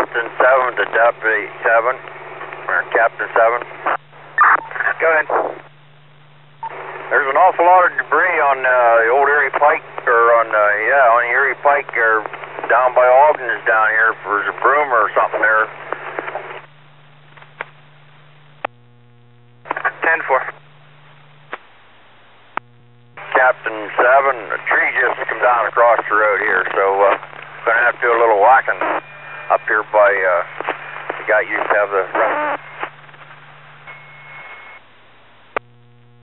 Captain 7 to Deputy 7, or Captain 7. Go ahead. There's an awful lot of debris on the old Erie Pike, or on the Erie Pike, or down by Ogden's down here. There's a broom or something there. 10-4. Captain 7, a tree just come down across the road here, so gonna have to do a little whacking up here by the guy used to have the